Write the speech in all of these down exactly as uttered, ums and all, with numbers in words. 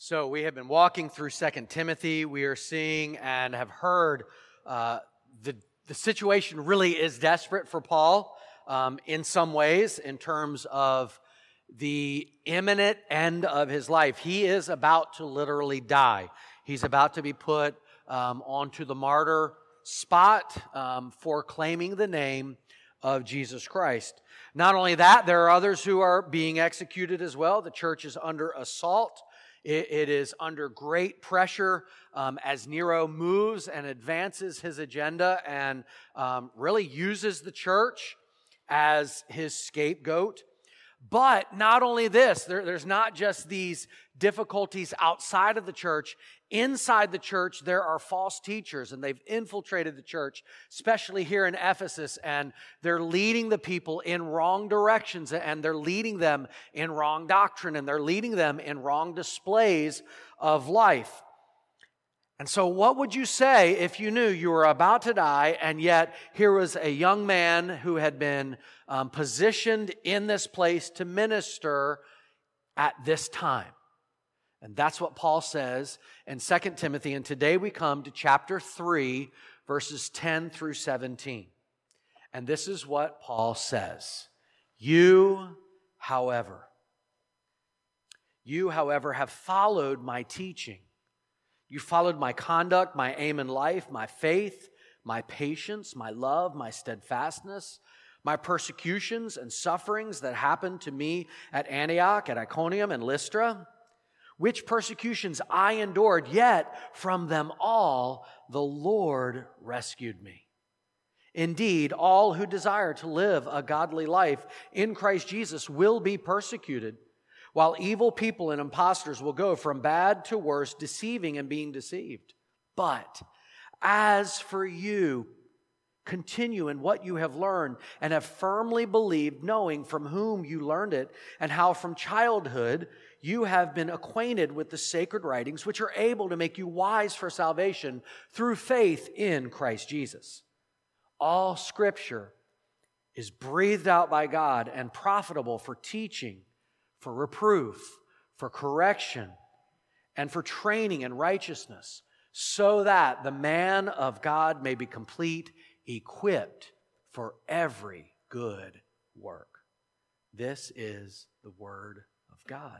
So we have been walking through Second Timothy. We are seeing and have heard uh, the, the situation really is desperate for Paul um, in some ways in terms of the imminent end of his life. He is about to literally die. He's about to be put um, onto the martyr spot um, for claiming the name of Jesus Christ. Not only that, there are others who are being executed as well. The church is under assault. It, it is under great pressure um, as Nero moves and advances his agenda and um, really uses the church as his scapegoat. But not only this, there, there's not just these difficulties outside of the church. Inside the church, there are false teachers, and they've infiltrated the church, especially here in Ephesus, and they're leading the people in wrong directions, and they're leading them in wrong doctrine, and they're leading them in wrong displays of life. And so what would you say if you knew you were about to die, and yet here was a young man who had been um, positioned in this place to minister at this time? And that's what Paul says in Second Timothy. And today we come to chapter three, verses ten through seventeen. And this is what Paul says. You, however, you, however, have followed my teaching. You followed my conduct, my aim in life, my faith, my patience, my love, my steadfastness, my persecutions and sufferings that happened to me at Antioch, at Iconium, and Lystra, which persecutions I endured, yet from them all the Lord rescued me. Indeed, all who desire to live a godly life in Christ Jesus will be persecuted, while evil people and impostors will go from bad to worse, deceiving and being deceived. But as for you, continue in what you have learned and have firmly believed, knowing from whom you learned it, and how from childhood you have been acquainted with the sacred writings, which are able to make you wise for salvation through faith in Christ Jesus. All Scripture is breathed out by God and profitable for teaching, for reproof, for correction, and for training in righteousness, so that the man of God may be complete, equipped for every good work. This is the word of God.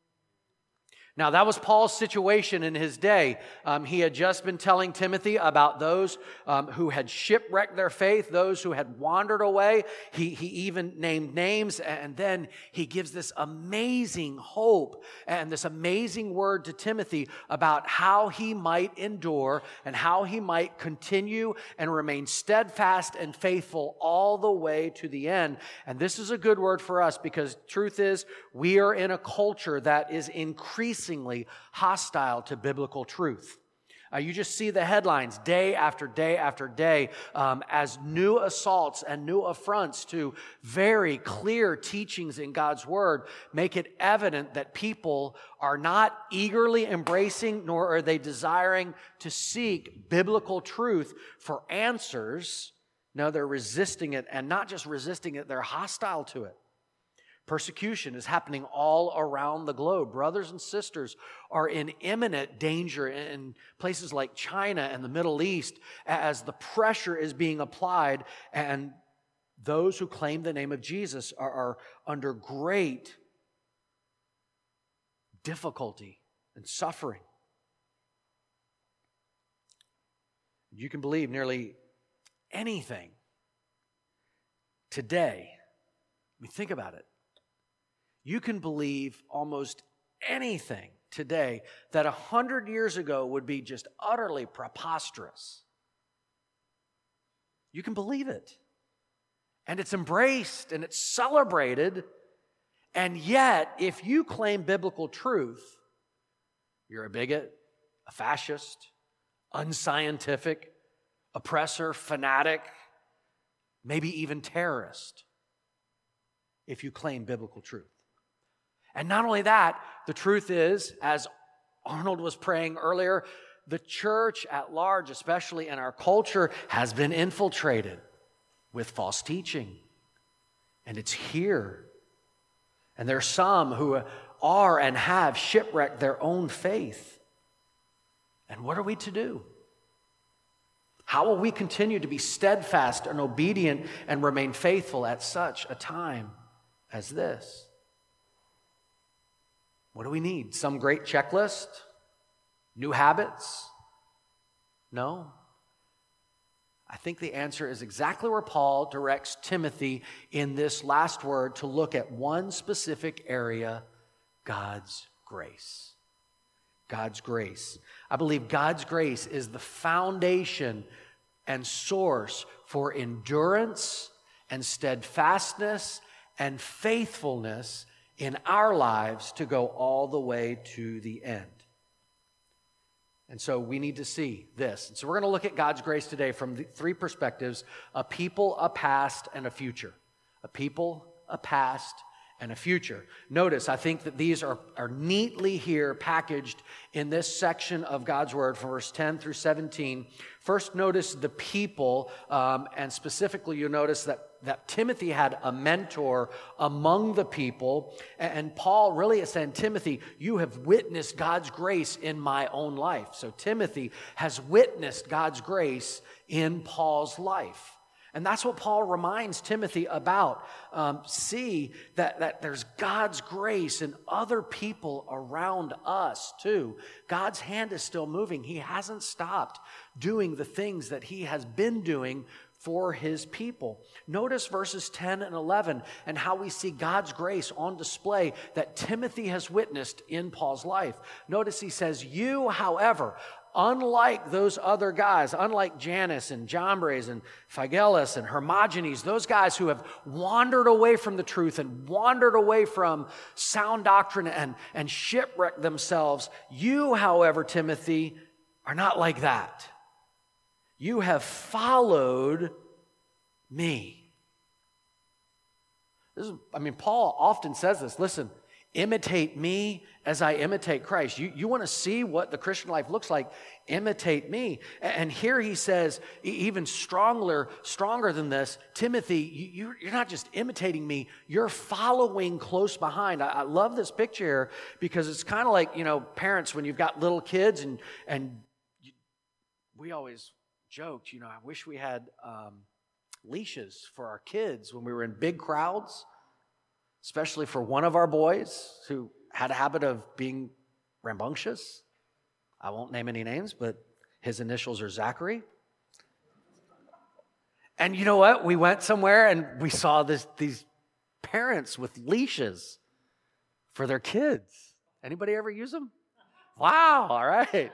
Now, that was Paul's situation in his day. Um, he had just been telling Timothy about those um, who had shipwrecked their faith, those who had wandered away. He, he even named names, and then he gives this amazing hope and this amazing word to Timothy about how he might endure and how he might continue and remain steadfast and faithful all the way to the end. And this is a good word for us because truth is, we are in a culture that is increasingly hostile to biblical truth. Uh, you just see the headlines day after day after day um, as new assaults and new affronts to very clear teachings in God's Word make it evident that people are not eagerly embracing nor are they desiring to seek biblical truth for answers. No, they're resisting it, and not just resisting it, they're hostile to it. Persecution is happening all around the globe. Brothers and sisters are in imminent danger in places like China and the Middle East as the pressure is being applied, and those who claim the name of Jesus are, are under great difficulty and suffering. You can believe nearly anything today. I mean, think about it. You can believe almost anything today that a hundred years ago would be just utterly preposterous. You can believe it. And it's embraced and it's celebrated. And yet, if you claim biblical truth, you're a bigot, a fascist, unscientific, oppressor, fanatic, maybe even terrorist, if you claim biblical truth. And not only that, the truth is, as Arnold was praying earlier, the church at large, especially in our culture, has been infiltrated with false teaching. And it's here. And there are some who are and have shipwrecked their own faith. And what are we to do? How will we continue to be steadfast and obedient and remain faithful at such a time as this? What do we need? Some great checklist? New habits? No. I think the answer is exactly where Paul directs Timothy in this last word, to look at one specific area: God's grace. God's grace. I believe God's grace is the foundation and source for endurance and steadfastness and faithfulness in our lives to go all the way to the end. And so we need to see this. And so we're going to look at God's grace today from the three perspectives: a people, a past, and a future. A people, a past, and a future. Notice, I think that these are, are neatly here packaged in this section of God's Word from verse ten through seventeen. First, notice the people, um, and specifically you'll notice that, that Timothy had a mentor among the people, and, and Paul really is saying, Timothy, you have witnessed God's grace in my own life. So Timothy has witnessed God's grace in Paul's life. And that's what Paul reminds Timothy about. Um, see that, that there's God's grace in other people around us too. God's hand is still moving. He hasn't stopped doing the things that he has been doing for his people. Notice verses ten and eleven and how we see God's grace on display that Timothy has witnessed in Paul's life. Notice he says, you, however, unlike those other guys, unlike Janus and Jambres and Phygellus and Hermogenes, those guys who have wandered away from the truth and wandered away from sound doctrine and, and shipwrecked themselves, you, however, Timothy, are not like that. You have followed me. This is, I mean, Paul often says this. Listen, imitate me as I imitate Christ. You, you want to see what the Christian life looks like? Imitate me. And here he says, even stronger, stronger than this, Timothy, you, you're not just imitating me, you're following close behind. I, I love this picture here because it's kind of like, you know, parents when you've got little kids and, and you, we always joked, you know, I wish we had um, leashes for our kids when we were in big crowds, especially for one of our boys who had a habit of being rambunctious. I won't name any names, but his initials are Zachary. And you know what? We went somewhere and we saw this, these parents with leashes for their kids. Anybody ever use them? Wow, all right.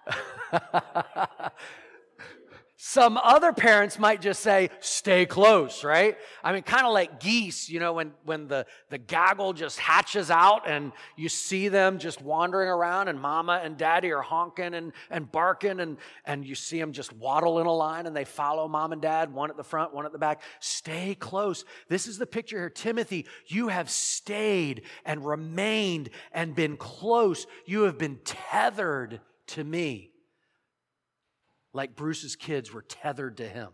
Some other parents might just say, stay close, right? I mean, kind of like geese, you know, when, when the, the gaggle just hatches out and you see them just wandering around and mama and daddy are honking and, and barking and, and you see them just waddle in a line and they follow mom and dad, one at the front, one at the back. Stay close. This is the picture here. Timothy, you have stayed and remained and been close. You have been tethered to me. Like Bruce's kids were tethered to him.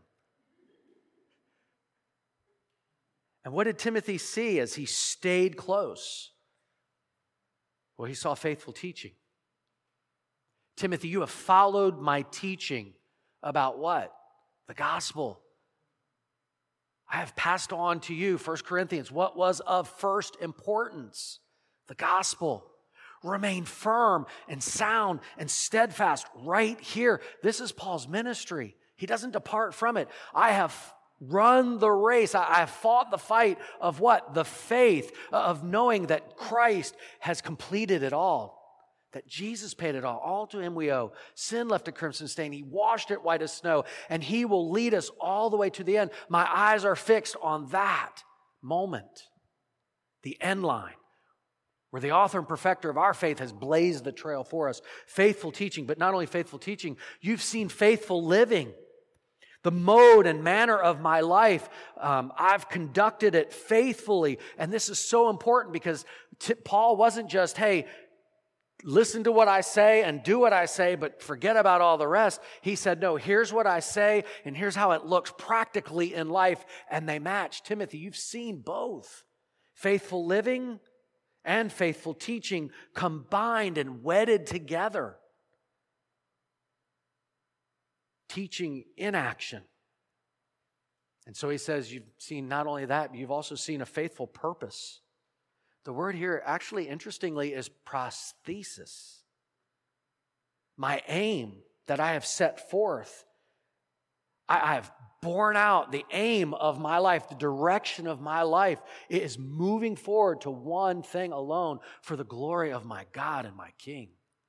And what did Timothy see as he stayed close? Well, he saw faithful teaching. Timothy, you have followed my teaching about what? The gospel. I have passed on to you, First Corinthians, what was of first importance? The gospel. Remain firm and sound and steadfast right here. This is Paul's ministry. He doesn't depart from it. I have run the race. I have fought the fight of what? The faith of knowing that Christ has completed it all. That Jesus paid it all. All to him we owe. Sin left a crimson stain. He washed it white as snow. And he will lead us all the way to the end. My eyes are fixed on that moment. The end line. Where the author and perfecter of our faith has blazed the trail for us. Faithful teaching, but not only faithful teaching, you've seen faithful living. The mode and manner of my life, um, I've conducted it faithfully. And this is so important because t- Paul wasn't just, hey, listen to what I say and do what I say, but forget about all the rest. He said, no, here's what I say, and here's how it looks practically in life, and they match. Timothy, you've seen both. Faithful living and faithful teaching combined and wedded together. Teaching in action. And so he says, you've seen not only that, but you've also seen a faithful purpose. The word here, actually, interestingly, is prosthesis. My aim that I have set forth, I, I have borne out the aim of my life, the direction of my life. It is moving forward to one thing alone, for the glory of my God and my King.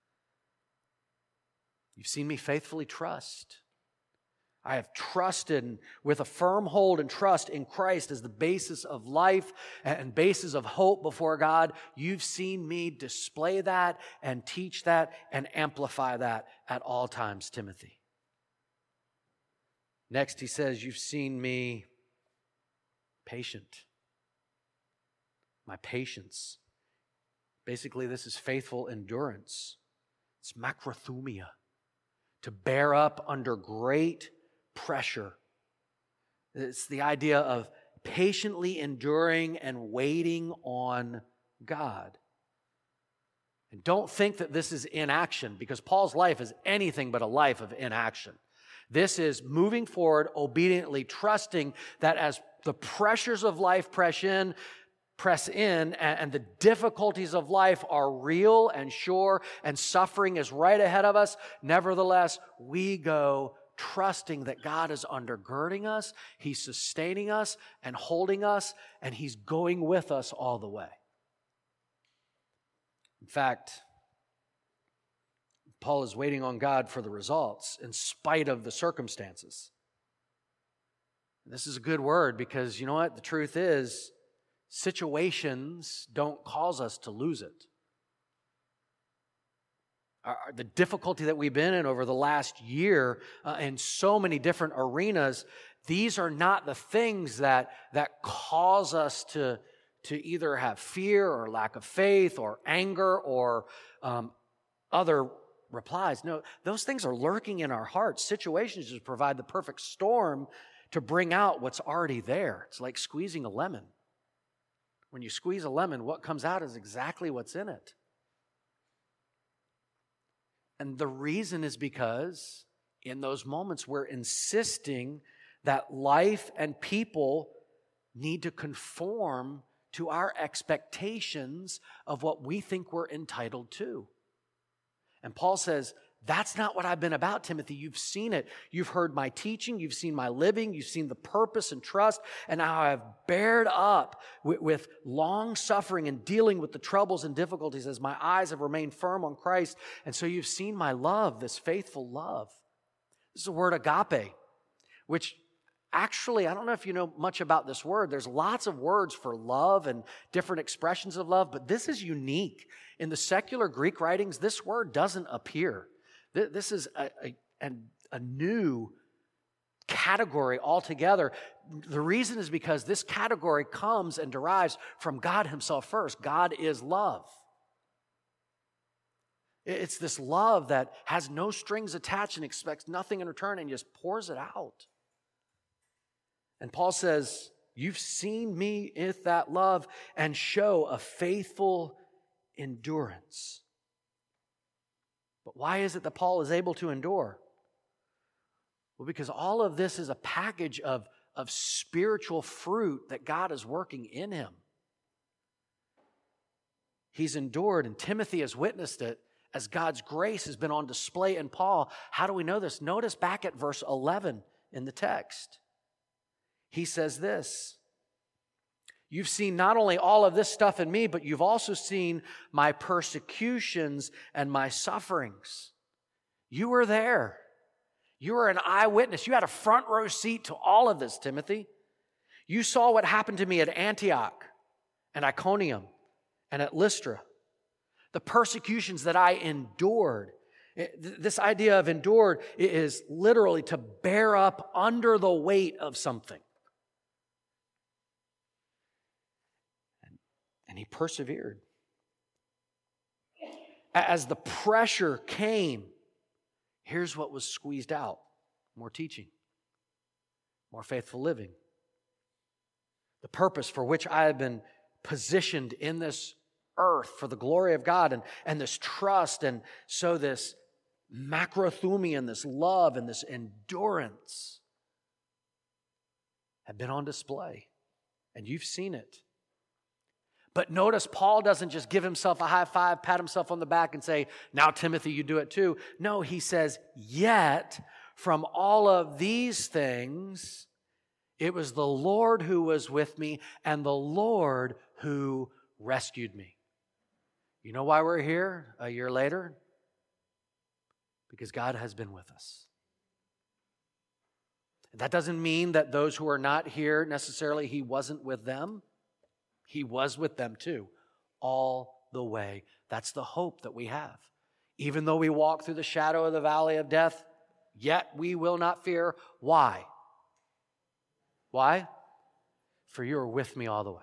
You've seen me faithfully trust. I have trusted with a firm hold and trust in Christ as the basis of life and basis of hope before God. You've seen me display that and teach that and amplify that at all times, Timothy. Next, he says, you've seen me patient. My patience. Basically, this is faithful endurance. It's macrothumia. To bear up under great pressure. It's the idea of patiently enduring and waiting on God. And don't think that this is inaction, because Paul's life is anything but a life of inaction. This is moving forward, obediently trusting that as the pressures of life press in, press in, and the difficulties of life are real and sure, and suffering is right ahead of us, nevertheless, we go trusting that God is undergirding us, He's sustaining us and holding us, and He's going with us all the way. In fact, Paul is waiting on God for the results in spite of the circumstances. This is a good word, because you know what? The truth is, situations don't cause us to lose it. Our, the difficulty that we've been in over the last year uh, in so many different arenas, these are not the things that, that cause us to, to either have fear or lack of faith or anger or um, other replies. No, those things are lurking in our hearts. Situations just provide the perfect storm to bring out what's already there. It's like squeezing a lemon. When you squeeze a lemon, what comes out is exactly what's in it. And the reason is because in those moments we're insisting that life and people need to conform to our expectations of what we think we're entitled to. And Paul says, that's not what I've been about, Timothy. You've seen it. You've heard my teaching. You've seen my living. You've seen the purpose and trust and how I've bared up with, with long suffering and dealing with the troubles and difficulties as my eyes have remained firm on Christ. And so you've seen my love, this faithful love. This is the word agape, which actually, I don't know if you know much about this word. There's lots of words for love and different expressions of love, but this is unique. In the secular Greek writings, this word doesn't appear. This is a, a, a new category altogether. The reason is because this category comes and derives from God Himself first. God is love. It's this love that has no strings attached and expects nothing in return and just pours it out. And Paul says, you've seen me with that love and show a faithful endurance. But why is it that Paul is able to endure? Well, because all of this is a package of, of spiritual fruit that God is working in him. He's endured, and Timothy has witnessed it as God's grace has been on display in Paul. How do we know this? Notice back at verse eleven in the text. He says this, you've seen not only all of this stuff in me, but you've also seen my persecutions and my sufferings. You were there. You were an eyewitness. You had a front row seat to all of this, Timothy. You saw what happened to me at Antioch and Iconium and at Lystra. The persecutions that I endured. This idea of endured is literally to bear up under the weight of something. And he persevered. As the pressure came, here's what was squeezed out. More teaching. More faithful living. The purpose for which I have been positioned in this earth for the glory of God, and, and this trust, and so this macrothumia, this love and this endurance have been on display. And you've seen it. But notice Paul doesn't just give himself a high five, pat himself on the back and say, now Timothy, you do it too. No, he says, yet from all of these things, it was the Lord who was with me and the Lord who rescued me. You know why we're here a year later? Because God has been with us. That doesn't mean that those who are not here necessarily, He wasn't with them. He was with them too, all the way. That's the hope that we have. Even though we walk through the shadow of the valley of death, yet we will not fear. Why? Why? For you are with me all the way.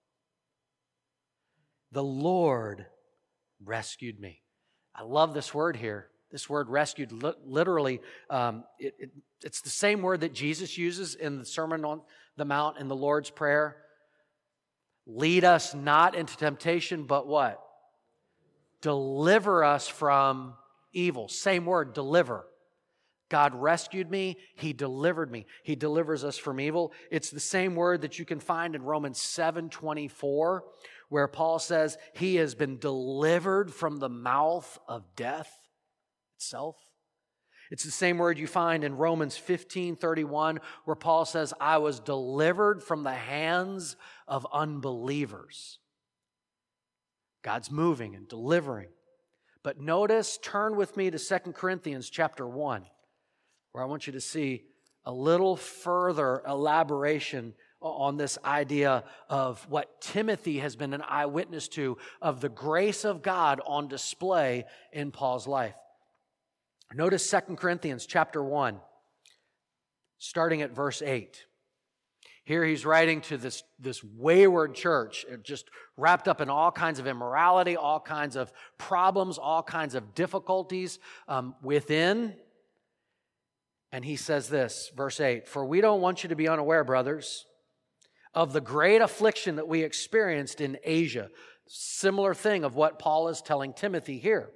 The Lord rescued me. I love this word here. This word rescued, literally, um, it, it, it's the same word that Jesus uses in the Sermon on the Mount in the Lord's Prayer. Lead us not into temptation, but what? Deliver us from evil. Same word, deliver. God rescued me. He delivered me. He delivers us from evil. It's the same word that you can find in Romans seven twenty-four, where Paul says he has been delivered from the mouth of death itself. It's the same word you find in Romans fifteen thirty-one, where Paul says, I was delivered from the hands of unbelievers. God's moving and delivering. But notice, turn with me to Second Corinthians chapter one, where I want you to see a little further elaboration on this idea of what Timothy has been an eyewitness to, of the grace of God on display in Paul's life. Notice Second Corinthians chapter one, starting at verse eight. Here he's writing to this, this wayward church, just wrapped up in all kinds of immorality, all kinds of problems, all kinds of difficulties um, within. And he says this, verse eight, for we don't want you to be unaware, brothers, of the great affliction that we experienced in Asia. Similar thing of what Paul is telling Timothy here.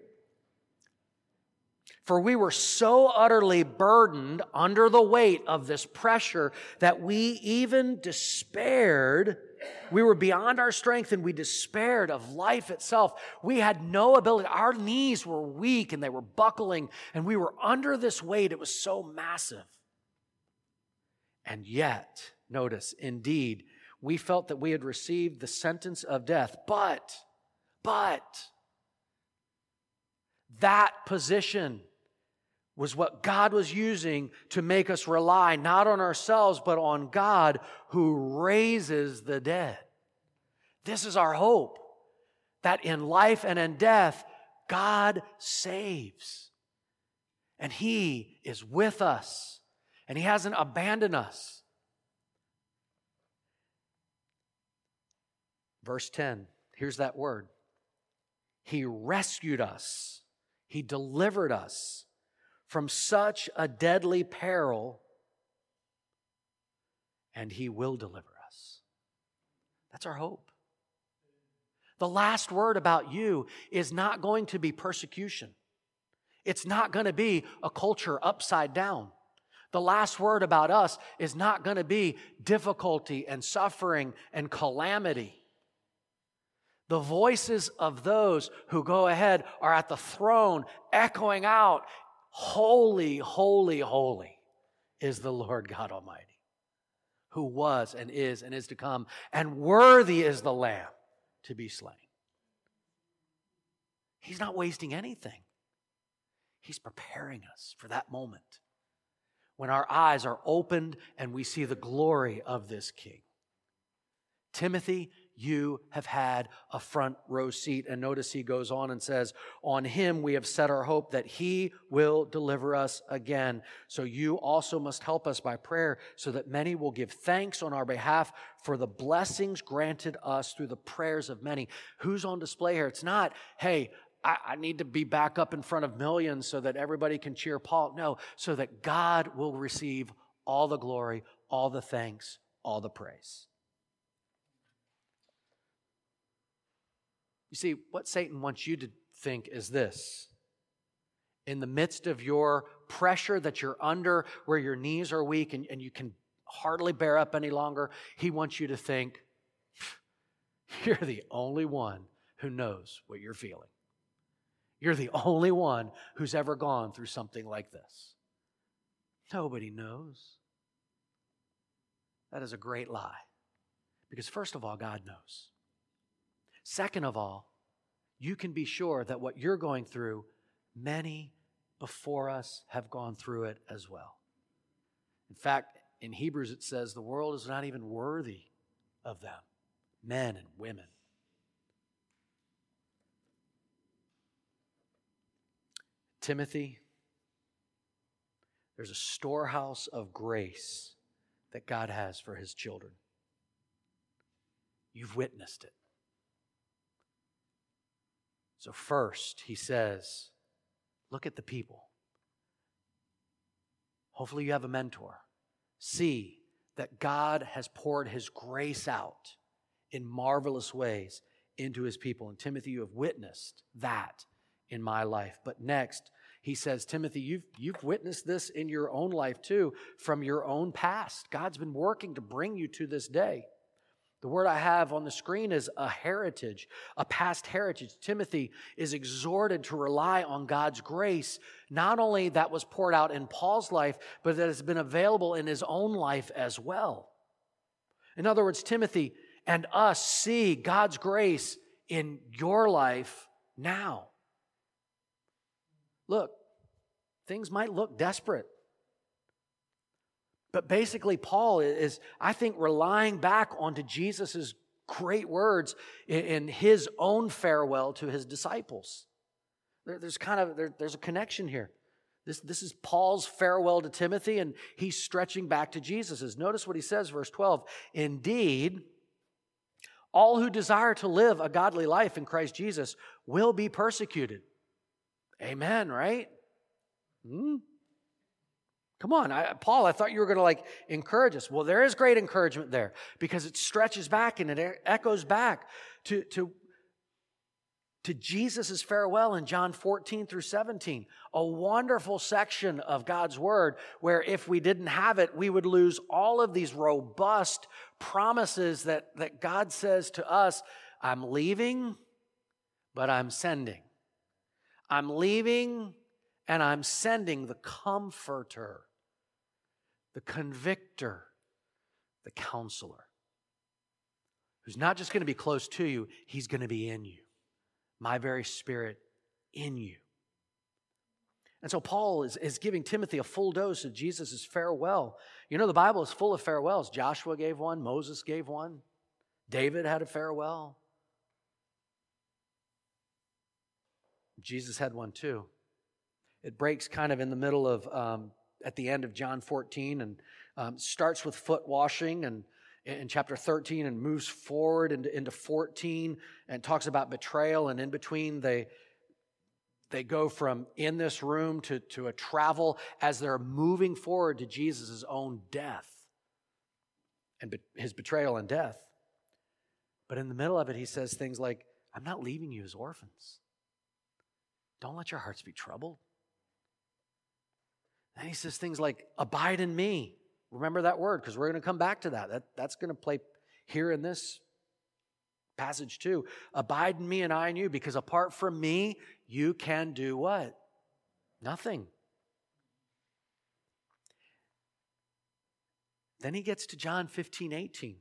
For we were so utterly burdened under the weight of this pressure that we even despaired. We were beyond our strength and we despaired of life itself. We had no ability. Our knees were weak and they were buckling and we were under this weight. It was so massive. And yet, notice, indeed, we felt that we had received the sentence of death. But, but, that position was what God was using to make us rely not on ourselves, but on God who raises the dead. This is our hope, that in life and in death, God saves. And He is with us, and He hasn't abandoned us. Verse ten, here's that word. He rescued us. He delivered us from such a deadly peril, and He will deliver us. That's our hope. The last word about you is not going to be persecution. It's not going to be a culture upside down. The last word about us is not going to be difficulty and suffering and calamity. The voices of those who go ahead are at the throne echoing out, holy, holy, holy is the Lord God Almighty, who was and is and is to come, and worthy is the Lamb to be slain. He's not wasting anything. He's preparing us for that moment when our eyes are opened and we see the glory of this King. Timothy, you have had a front row seat. And notice he goes on and says, on Him we have set our hope that He will deliver us again. So you also must help us by prayer so that many will give thanks on our behalf for the blessings granted us through the prayers of many. Who's on display here? It's not, hey, I, I need to be back up in front of millions so that everybody can cheer Paul. No, so that God will receive all the glory, all the thanks, all the praise. You see, what Satan wants you to think is this. In the midst of your pressure that you're under, where your knees are weak and, and you can hardly bear up any longer, he wants you to think, you're the only one who knows what you're feeling. You're the only one who's ever gone through something like this. Nobody knows. That is a great lie. Because first of all, God knows. Second of all, you can be sure that what you're going through, many before us have gone through it as well. In fact, in Hebrews it says the world is not even worthy of them, men and women. Timothy, there's a storehouse of grace that God has for his children. You've witnessed it. So first, he says, look at the people. Hopefully you have a mentor. See that God has poured his grace out in marvelous ways into his people. And Timothy, you have witnessed that in my life. But next, he says, Timothy, you've, you've witnessed this in your own life too, from your own past. God's been working to bring you to this day. The word I have on the screen is a heritage, a past heritage. Timothy is exhorted to rely on God's grace, not only that was poured out in Paul's life, but that has been available in his own life as well. In other words, Timothy and us see God's grace in your life now. Look, things might look desperate. But basically, Paul is, I think, relying back onto Jesus' great words in his own farewell to his disciples. There's kind of, there, there's a connection here. This, this is Paul's farewell to Timothy, and he's stretching back to Jesus's. Notice what he says, verse twelve. Indeed, all who desire to live a godly life in Christ Jesus will be persecuted. Amen, right? Hmm? Come on, I, Paul, I thought you were going to like encourage us. Well, there is great encouragement there because it stretches back and it echoes back to, to, to Jesus' farewell in John fourteen through seventeen. A wonderful section of God's word where if we didn't have it, we would lose all of these robust promises that, that God says to us, I'm leaving, but I'm sending. I'm leaving and I'm sending the Comforter, the Convictor, the Counselor, who's not just going to be close to you, he's going to be in you. My very Spirit in you. And so Paul is, is giving Timothy a full dose of Jesus' farewell. You know, the Bible is full of farewells. Joshua gave one, Moses gave one, David had a farewell. Jesus had one too. It breaks kind of in the middle of, um, at the end of John fourteen, and um, starts with foot washing and in chapter thirteen and moves forward into, into fourteen and talks about betrayal. And in between, they they go from in this room to, to a travel as they're moving forward to Jesus' own death and be, his betrayal and death. But in the middle of it, he says things like, I'm not leaving you as orphans. Don't let your hearts be troubled. And he says things like, abide in me. Remember that word, because we're going to come back to that. that. That's going to play here in this passage too. Abide in me and I in you, because apart from me, you can do what? Nothing. Then he gets to John fifteen, eighteen.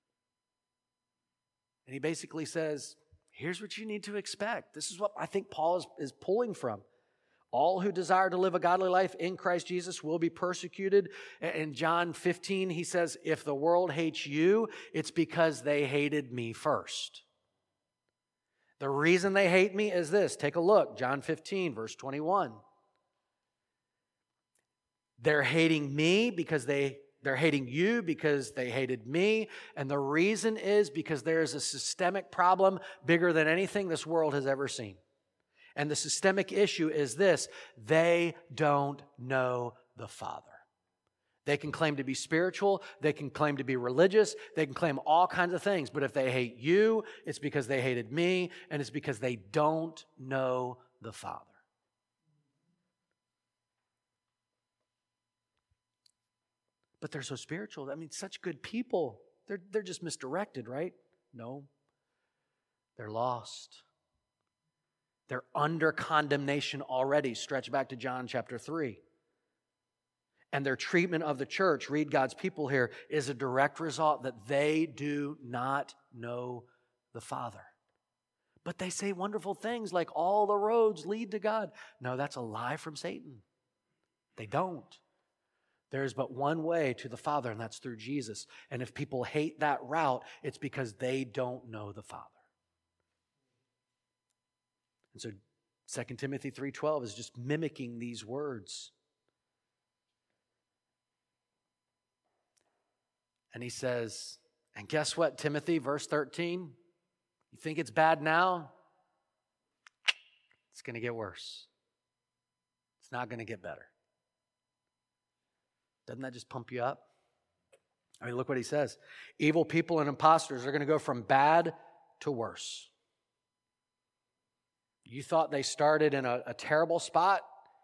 And he basically says, here's what you need to expect. This is what I think Paul is, is pulling from. All who desire to live a godly life in Christ Jesus will be persecuted. In John fifteen, he says, if the world hates you, it's because they hated me first. The reason they hate me is this. Take a look. John fifteen, verse twenty-one. They're hating me because they, they're hating you because they hated me. And the reason is because there is a systemic problem bigger than anything this world has ever seen. And the systemic issue is this: they don't know the Father. They can claim to be spiritual. They can claim to be religious. They can claim all kinds of things. But if they hate you, it's because they hated me, and it's because they don't know the Father. But they're so spiritual. I mean, such good people. They're, they're just misdirected, right? No. They're lost. They're under condemnation already. Stretch back to John chapter three. And their treatment of the church, read God's people here, is a direct result that they do not know the Father. But they say wonderful things like all the roads lead to God. No, that's a lie from Satan. They don't. There's but one way to the Father, and that's through Jesus. And if people hate that route, it's because they don't know the Father. And so Second Timothy three twelve is just mimicking these words. And he says, and guess what, Timothy, verse thirteen? You think it's bad now? It's going to get worse. It's not going to get better. Doesn't that just pump you up? I mean, look what he says. Evil people and imposters are going to go from bad to worse. You thought they started in a, a terrible spot?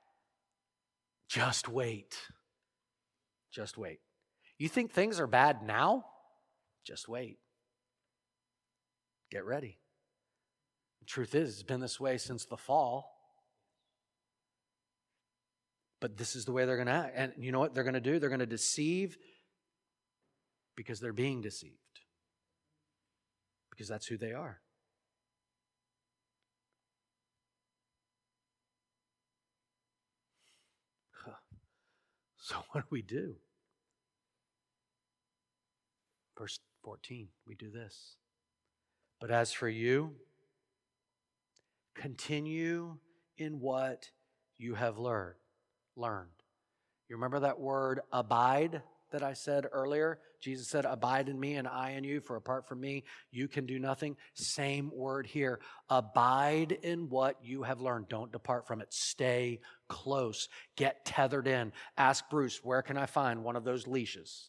Just wait. Just wait. You think things are bad now? Just wait. Get ready. The truth is, it's been this way since the fall. But this is the way they're going to act. And you know what they're going to do? They're going to deceive because they're being deceived. Because that's who they are. Huh. So what do we do? Verse fourteen, we do this. But as for you, continue in what you have learned. Learned. You remember that word abide that I said earlier? Jesus said, abide in me and I in you, for apart from me, you can do nothing. Same word here. Abide in what you have learned. Don't depart from it. Stay close. Get tethered in. Ask Bruce, where can I find one of those leashes?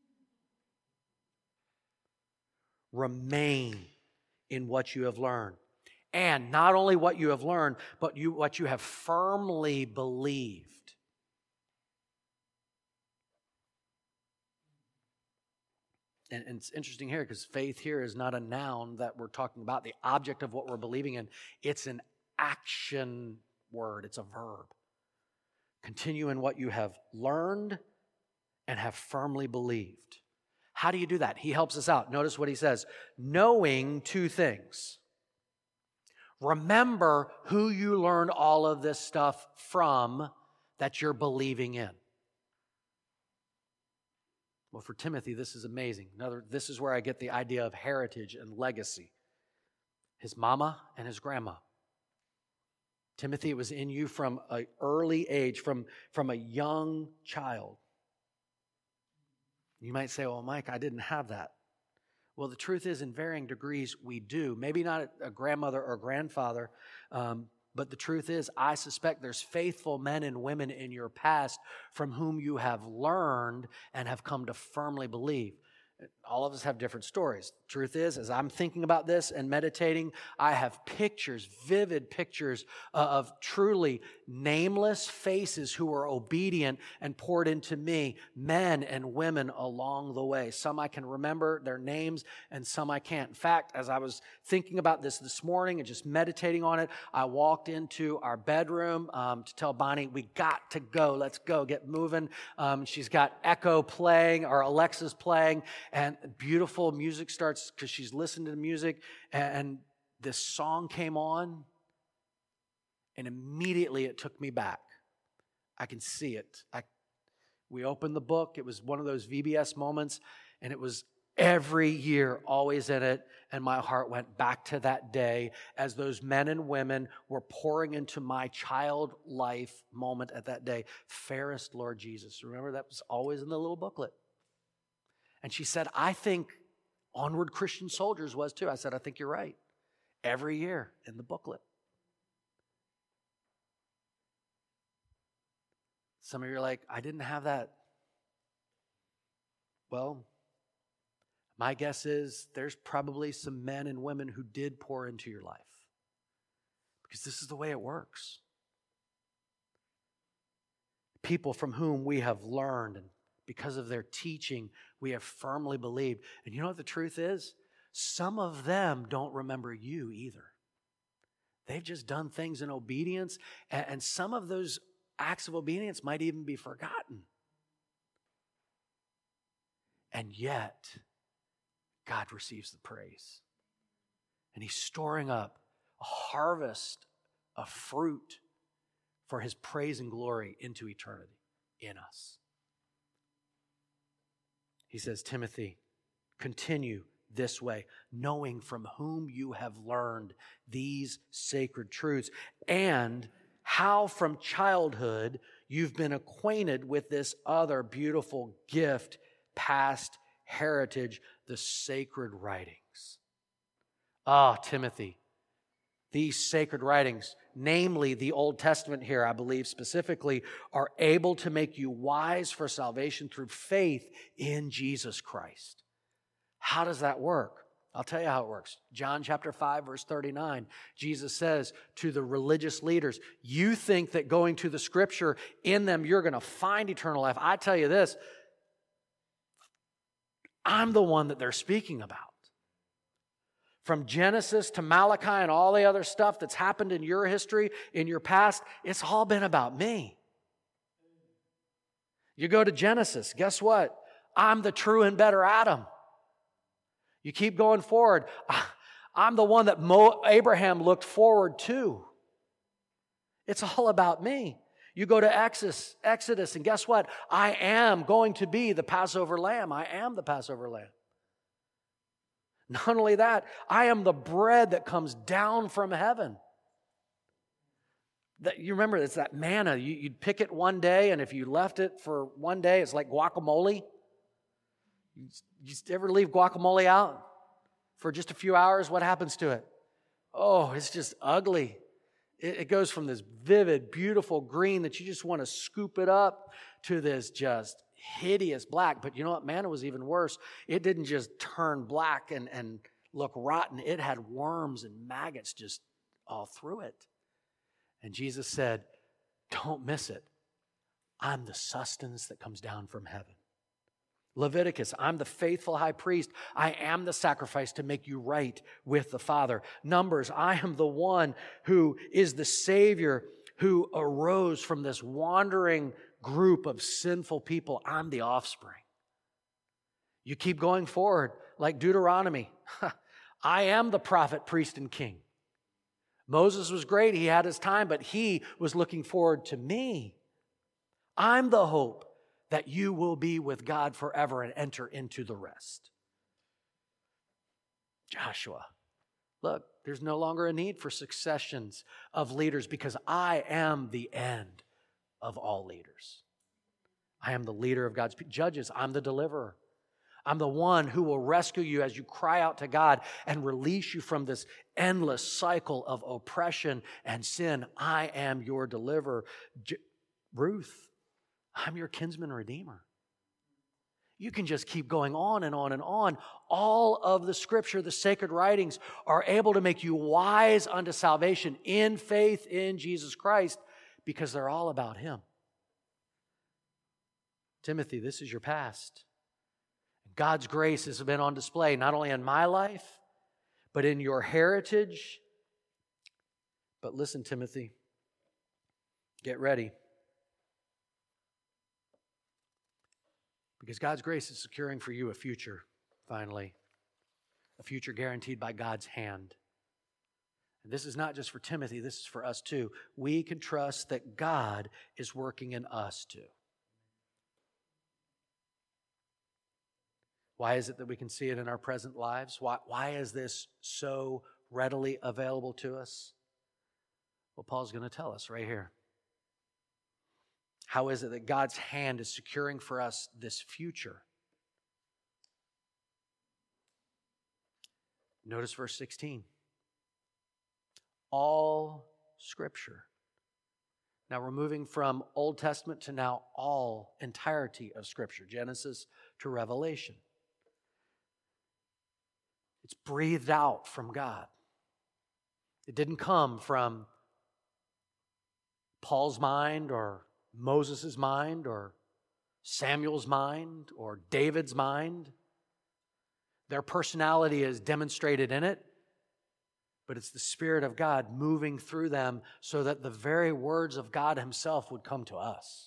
Remain in what you have learned. And not only what you have learned, but you, what you have firmly believed. And, and it's interesting here because faith here is not a noun that we're talking about, the object of what we're believing in. It's an action word. It's a verb. Continue in what you have learned and have firmly believed. How do you do that? He helps us out. Notice what he says. Knowing two things. Remember who you learned all of this stuff from that you're believing in. Well, for Timothy, this is amazing. Another, this is where I get the idea of heritage and legacy. His mama and his grandma. Timothy, it was in you from an early age, from, from a young child. You might say, well, Mike, I didn't have that. Well, the truth is, in varying degrees, we do. Maybe not a grandmother or grandfather, um, but the truth is, I suspect there's faithful men and women in your past from whom you have learned and have come to firmly believe. All of us have different stories. Truth is, as I'm thinking about this and meditating, I have pictures, vivid pictures uh, of truly nameless faces who were obedient and poured into me, men and women along the way. Some I can remember their names and some I can't. In fact, as I was thinking about this this morning and just meditating on it, I walked into our bedroom um, to tell Bonnie, we got to go. Let's go. Get moving. Um, she's got Echo playing or Alexa's playing. And beautiful music starts because she's listening to the music. And this song came on. And immediately it took me back. I can see it. I, we opened the book. It was one of those V B S moments. And it was every year always in it. And my heart went back to that day as those men and women were pouring into my child life moment at that day. Fairest Lord Jesus. Remember, that was always in the little booklet. And she said, I think Onward Christian Soldiers was too. I said, I think you're right. Every year in the booklet. Some of you are like, I didn't have that. Well, my guess is there's probably some men and women who did pour into your life. Because this is the way it works. People from whom we have learned, and because of their teaching, we have firmly believed. And you know what the truth is? Some of them don't remember you either. They've just done things in obedience, and some of those acts of obedience might even be forgotten. And yet, God receives the praise. And He's storing up a harvest of fruit for His praise and glory into eternity in us. He says, Timothy, continue this way, knowing from whom you have learned these sacred truths, and how from childhood you've been acquainted with this other beautiful gift, past heritage, the sacred writings. Ah, Timothy, these sacred writings, namely the Old Testament here, I believe specifically, are able to make you wise for salvation through faith in Jesus Christ. How does that work? I'll tell you how it works. John chapter five, verse thirty-nine, Jesus says to the religious leaders, you think that going to the Scripture, in them you're going to find eternal life. I tell you this, I'm the one that they're speaking about. From Genesis to Malachi and all the other stuff that's happened in your history, in your past, it's all been about me. You go to Genesis, guess what? I'm the true and better Adam. You keep going forward. I'm the one that Mo- Abraham looked forward to. It's all about me. You go to Exodus, Exodus, and guess what? I am going to be the Passover lamb. I am the Passover lamb. Not only that, I am the bread that comes down from heaven. That, you remember, it's that manna. You, you'd pick it one day, and if you left it for one day, it's like guacamole. You, you ever leave guacamole out for just a few hours? What happens to it? Oh, it's just ugly. It, it goes from this vivid, beautiful green that you just want to scoop it up to this just hideous black. But you know what? Manna was even worse. It didn't just turn black and, and look rotten. It had worms and maggots just all through it. And Jesus said, don't miss it. I'm the sustenance that comes down from heaven. Leviticus, I'm the faithful high priest. I am the sacrifice to make you right with the Father. Numbers, I am the one who is the Savior who arose from this wandering group of sinful people. I'm the offspring. You keep going forward, like Deuteronomy. I am the prophet, priest, and king. Moses was great. He had his time, but he was looking forward to me. I'm the hope that you will be with God forever and enter into the rest. Joshua, look, there's no longer a need for successions of leaders because I am the end of all leaders. I am the leader of God's people. Judges, I'm the deliverer. I'm the one who will rescue you as you cry out to God and release you from this endless cycle of oppression and sin. I am your deliverer. J- Ruth, I'm your kinsman redeemer. You can just keep going on and on and on. All of the Scripture, the sacred writings, are able to make you wise unto salvation in faith in Jesus Christ because they're all about Him. Timothy, this is your past. God's grace has been on display not only in my life, but in your heritage. But listen, Timothy, get ready. Because God's grace is securing for you a future, finally. A future guaranteed by God's hand. And this is not just for Timothy, this is for us too. We can trust that God is working in us too. Why is it that we can see it in our present lives? Why, why is this so readily available to us? Well, Paul's going to tell us right here. How is it that God's hand is securing for us this future? Notice verse sixteen. All Scripture. Now we're moving from Old Testament to now all entirety of Scripture. Genesis to revelation. It's breathed out from God. It didn't come from Paul's mind or Moses' mind or Samuel's mind or David's mind. Their personality is demonstrated in it, but it's the Spirit of God moving through them so that the very words of God Himself would come to us.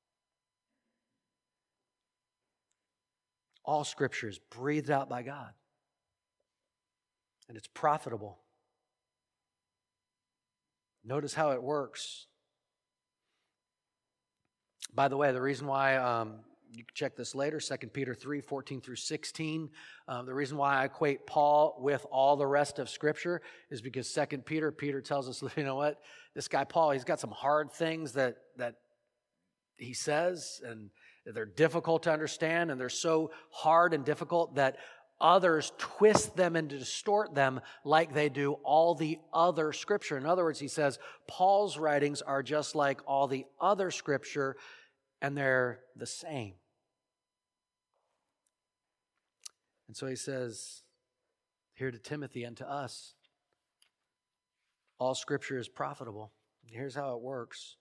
All Scripture is breathed out by God, and it's profitable. Notice how it works. By the way, the reason why, um, you can check this later, Second Peter three, fourteen through sixteen. Uh, the reason why I equate Paul with all the rest of Scripture is because Second Peter, Peter tells us, you know what, this guy Paul, he's got some hard things that, that he says, and they're difficult to understand, and they're so hard and difficult that others twist them and distort them like they do all the other Scripture. In other words, he says, Paul's writings are just like all the other Scripture, and they're the same. And so he says here to Timothy and to us, all Scripture is profitable. Here's how it works.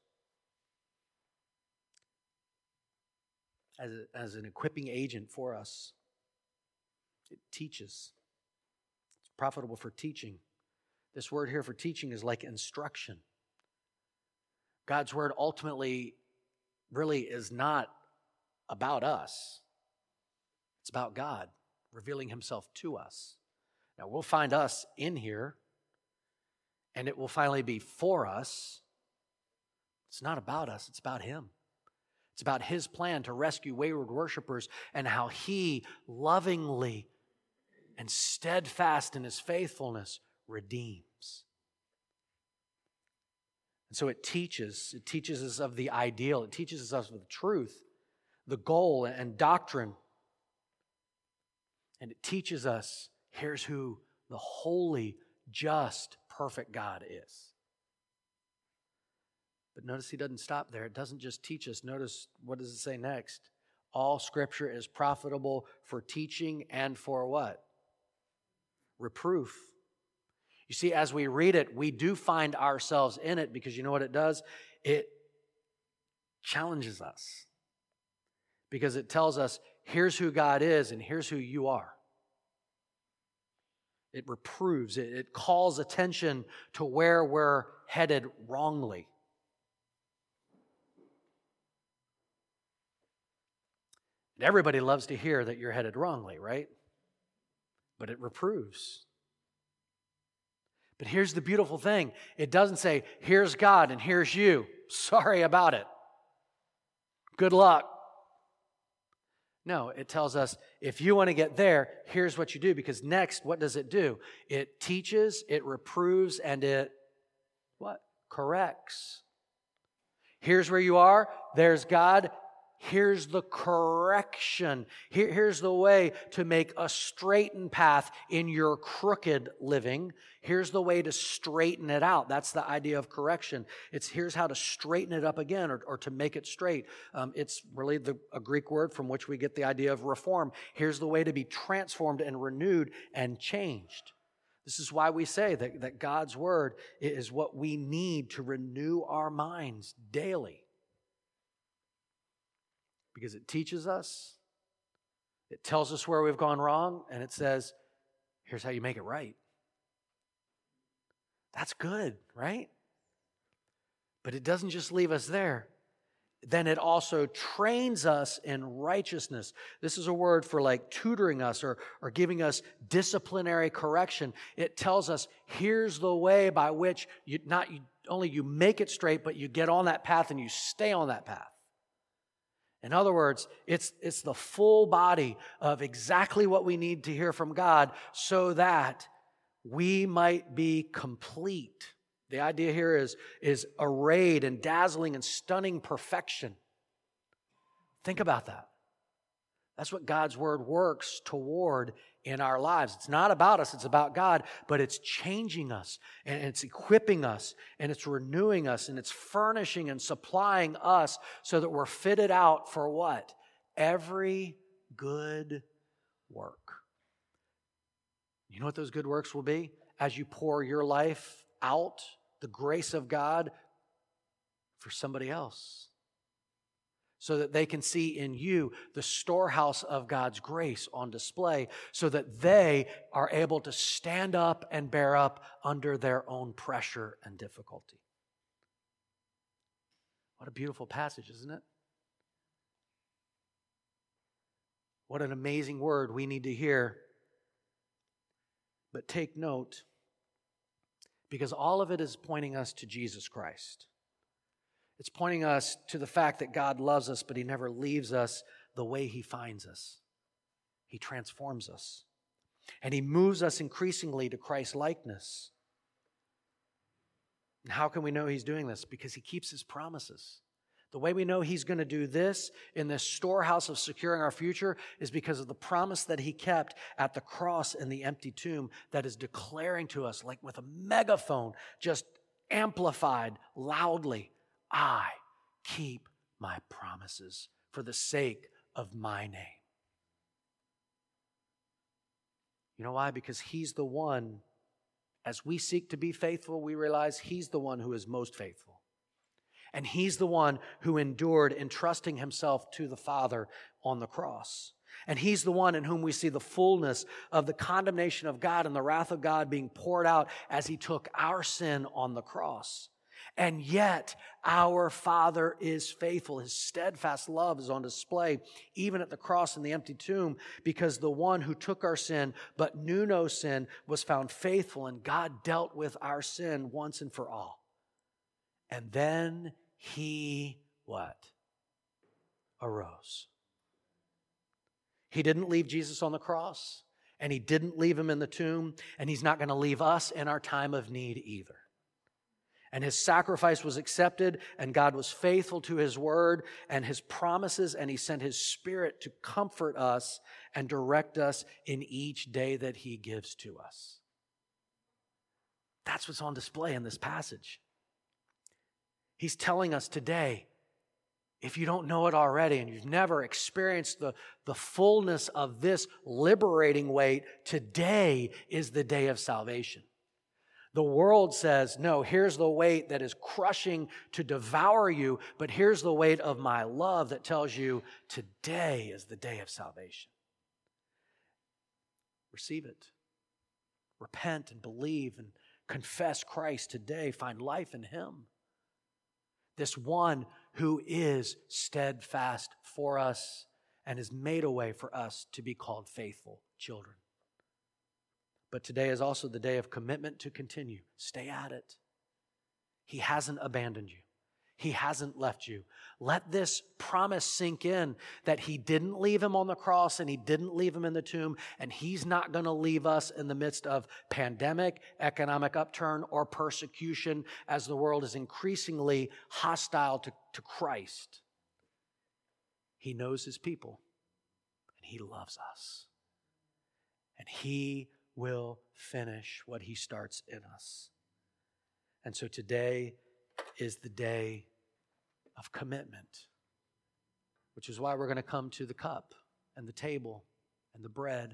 As, a, as an equipping agent for us, it teaches. It's profitable for teaching. This word here for teaching is like instruction. God's word ultimately really is not about us. It's about God revealing Himself to us. Now, we'll find us in here, and it will finally be for us. It's not about us, it's about Him. It's about His plan to rescue wayward worshipers and how He lovingly and steadfast in His faithfulness redeems. And so it teaches. It teaches us of the ideal. It teaches us of the truth, the goal, and doctrine. And it teaches us, here's who the holy, just, perfect God is. But notice He doesn't stop there. It doesn't just teach us. Notice, what does it say next? All Scripture is profitable for teaching and for what? Reproof. You see, as we read it, we do find ourselves in it because you know what it does? It challenges us. Because it tells us, here's who God is and here's who you are. It reproves. It, it calls attention to where we're headed wrongly. And everybody loves to hear that you're headed wrongly, right? But it reproves. But here's the beautiful thing. It doesn't say, here's God and here's you. Sorry about it. Good luck. No, it tells us, if you want to get there, here's what you do. Because next, what does it do? It teaches, it reproves, and it, what? Corrects. Here's where you are. There's God. Here's the correction. Here, here's the way to make a straightened path in your crooked living. Here's the way to straighten it out. That's the idea of correction. It's here's how to straighten it up again or, or to make it straight. Um, it's really the, a Greek word from which we get the idea of reform. Here's the way to be transformed and renewed and changed. This is why we say that, that God's word is what we need to renew our minds daily. Because it teaches us, it tells us where we've gone wrong, and it says, here's how you make it right. That's good, right? But it doesn't just leave us there. Then it also trains us in righteousness. This is a word for like tutoring us or, or giving us disciplinary correction. It tells us, here's the way by which you not you, only you make it straight, but you get on that path and you stay on that path. In other words, it's, it's the full body of exactly what we need to hear from God so that we might be complete. The idea here is, is arrayed in dazzling and stunning perfection. Think about that. That's what God's word works toward in our lives. It's not about us, it's about God, but it's changing us, and it's equipping us, and it's renewing us, and it's furnishing and supplying us so that we're fitted out for what? Every good work. You know what those good works will be? As you pour your life out, the grace of God for somebody else, so that they can see in you the storehouse of God's grace on display, so that they are able to stand up and bear up under their own pressure and difficulty. What a beautiful passage, isn't it? What an amazing word we need to hear. But take note, because all of it is pointing us to Jesus Christ. It's pointing us to the fact that God loves us, but He never leaves us the way He finds us. He transforms us. And He moves us increasingly to Christ's likeness. And how can we know He's doing this? Because He keeps His promises. The way we know He's going to do this in this storehouse of securing our future is because of the promise that He kept at the cross and the empty tomb that is declaring to us, like with a megaphone, just amplified loudly, I keep my promises for the sake of my name. You know why? Because He's the one, as we seek to be faithful, we realize He's the one who is most faithful. And He's the one who endured, entrusting Himself to the Father on the cross. And He's the one in whom we see the fullness of the condemnation of God and the wrath of God being poured out as He took our sin on the cross. And yet, our Father is faithful. His steadfast love is on display, even at the cross and the empty tomb, because the one who took our sin but knew no sin was found faithful, and God dealt with our sin once and for all. And then He, what? Arose. He didn't leave Jesus on the cross, and He didn't leave Him in the tomb, and He's not going to leave us in our time of need either. And His sacrifice was accepted, and God was faithful to His word and His promises, and He sent His Spirit to comfort us and direct us in each day that He gives to us. That's what's on display in this passage. He's telling us today, if you don't know it already and you've never experienced the, the fullness of this liberating weight, today is the day of salvation. The world says, no, here's the weight that is crushing to devour you, but here's the weight of my love that tells you today is the day of salvation. Receive it. Repent and believe and confess Christ today. Find life in Him. This one who is steadfast for us and has made a way for us to be called faithful children. But today is also the day of commitment to continue. Stay at it. He hasn't abandoned you. He hasn't left you. Let this promise sink in that He didn't leave Him on the cross and He didn't leave Him in the tomb, and He's not going to leave us in the midst of pandemic, economic upturn, or persecution as the world is increasingly hostile to, to Christ. He knows His people, and He loves us. And He will finish what He starts in us. And so today is the day of commitment, which is why we're going to come to the cup and the table and the bread.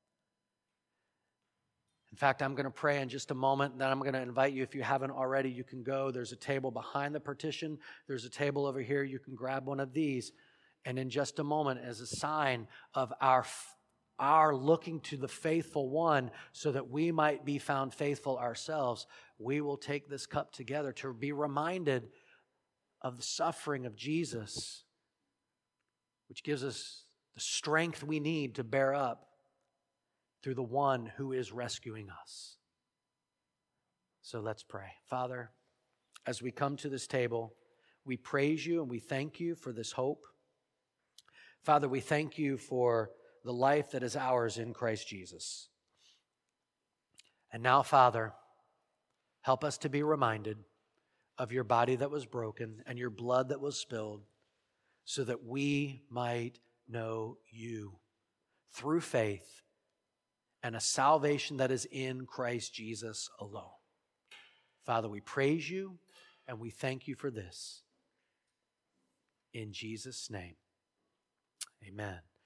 In fact, I'm going to pray in just a moment, and then I'm going to invite you, if you haven't already, you can go. There's a table behind the partition. There's a table over here. You can grab one of these. And in just a moment, as a sign of our Our looking to the faithful one so that we might be found faithful ourselves, we will take this cup together to be reminded of the suffering of Jesus, which gives us the strength we need to bear up through the one who is rescuing us. So let's pray. Father, as we come to this table, we praise You and we thank You for this hope. Father, we thank You for the life that is ours in Christ Jesus. And now, Father, help us to be reminded of Your body that was broken and Your blood that was spilled so that we might know You through faith and a salvation that is in Christ Jesus alone. Father, we praise You and we thank You for this. In Jesus' name, amen.